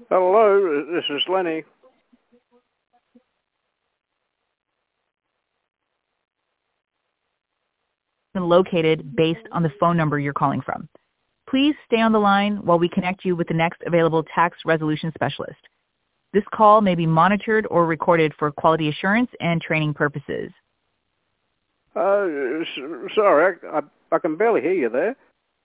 Hello, this is Lenny. Located based on the phone number you're calling from. Please stay on the line while we connect you with the next available tax resolution specialist. This call may be monitored or recorded for quality assurance and training purposes. Sorry, I can barely hear you there.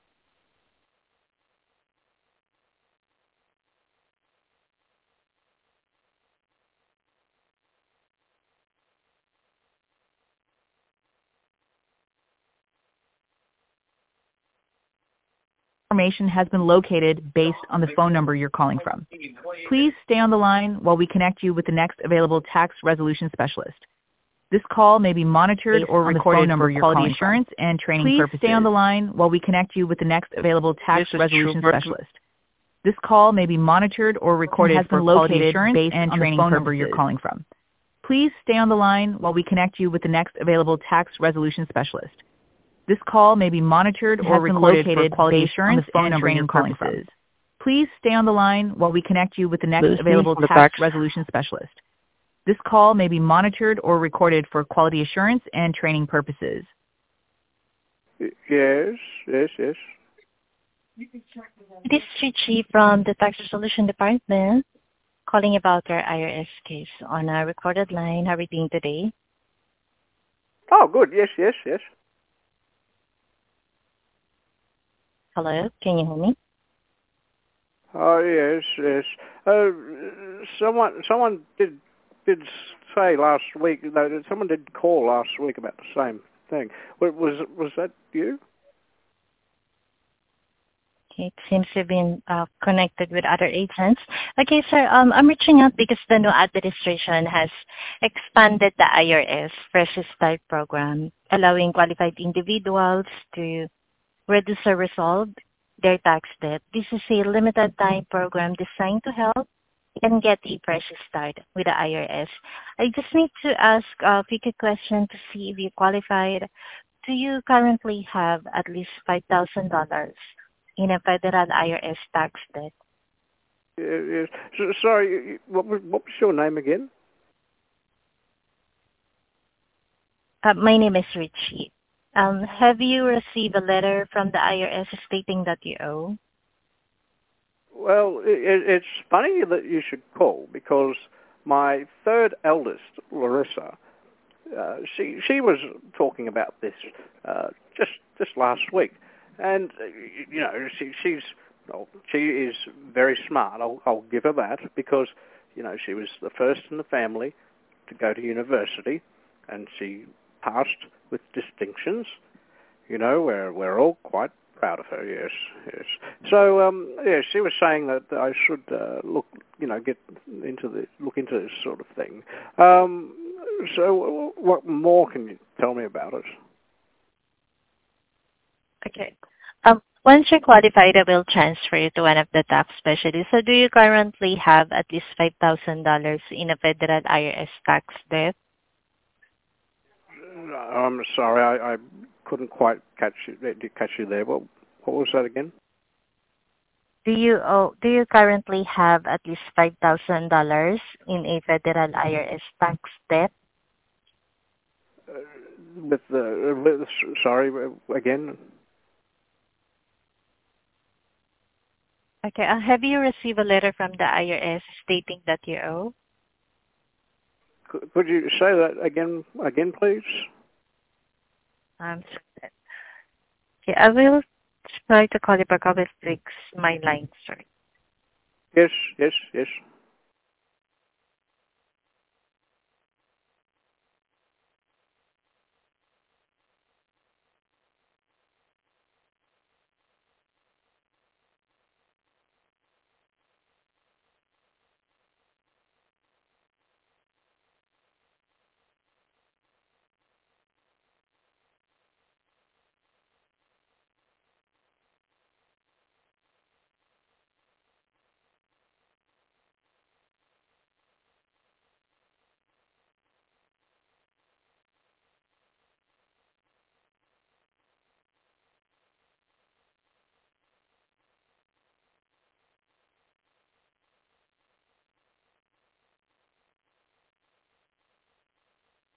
Information has been located based on the phone number you're calling from. Please stay on the line while we connect you with the next available tax resolution specialist. This call may be monitored or recorded for quality assurance and training purposes. Please stay on the line while we connect you with the next available tax resolution specialist. This call may be monitored or recorded for quality assurance and training phone number you're calling from. Please stay on the line while we connect you with the next available tax resolution specialist. This call may be monitored or recorded for quality assurance and training purposes. Please stay on the line while we connect you with the next available tax resolution specialist. This call may be monitored or recorded for quality assurance and training purposes. Yes. This is Richie from the Tax Resolution Department, calling about our IRS case on a recorded line. How are we doing today? Oh, good. Yes. Hello, can you hear me? Oh, yes. Someone did say last week. Someone did call last week about the same thing. Was that you? Okay, it seems you've been connected with other agents. Okay, sir, I'm reaching out because the new administration has expanded the IRS Fresh Start program, allowing qualified individuals to reduce or resolve their tax debt. This is a limited time program designed to help and get a fresh start with the IRS. I just need to ask a few questions to see if you qualified. Do you currently have at least $5,000 in a federal IRS tax debt? Yes. Sorry, what was your name again? My name is Richie. Have you received a letter from the IRS stating that you owe? Well, it's funny that you should call because my third eldest, Larissa, she was talking about this just last week, and she is very smart. I'll give her that because she was the first in the family to go to university, and she passed with distinctions. We're all quite proud of her. Yes. So she was saying that I should look into this sort of thing. So what more can you tell me about it? Okay. Once you're qualified, I will transfer you to one of the tax specialists. So do you currently have at least $5,000 in a federal IRS tax debt? I'm sorry, I couldn't quite catch you there. What was that again? Do you currently have at least $5,000 in a federal IRS tax debt? Sorry, again? Okay. Have you received a letter from the IRS stating that you owe? Could you say that again, please? Okay, I will try to call you back up. It fix my line, sorry. Yes.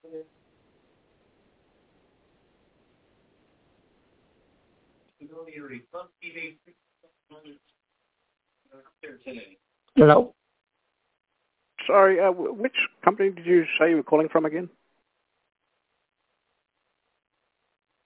Hello? Sorry, which company did you say you were calling from again?